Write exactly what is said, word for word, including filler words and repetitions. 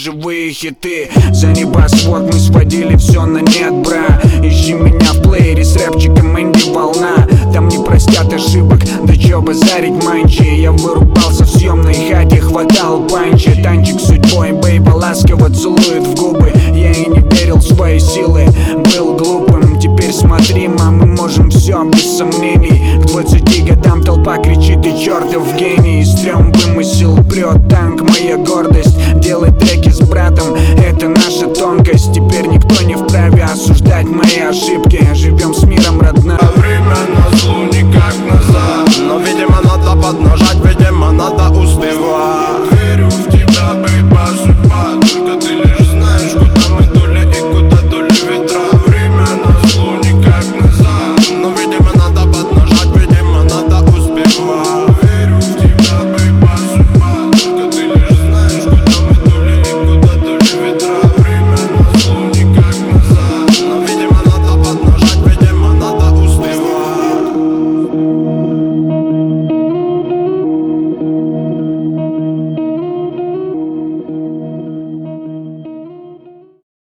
живые хиты. За небосвод мы сводили все на нет, бра. Ищи меня в плеере с рэпчиком Энди Волна. Там не простят ошибок, да чё базарить манчи. Я вырубался в съемной хате, хватал панчи. Танчик с судьбой, бейба ласково целует в губы. Я и не верил в свои силы, был глупым. Теперь смотри, мама, мы можем все без сомнений. К двадцати годам толпа кричит: ты чертов гений. Стрём вымысел, прет танк, моя гордость. Делать треки с братом, это наша тонкость. Теперь никто не вправе осуждать мои ошибки. Живем с миром, родная. Время на злу никак назад, но видимо надо поднажать.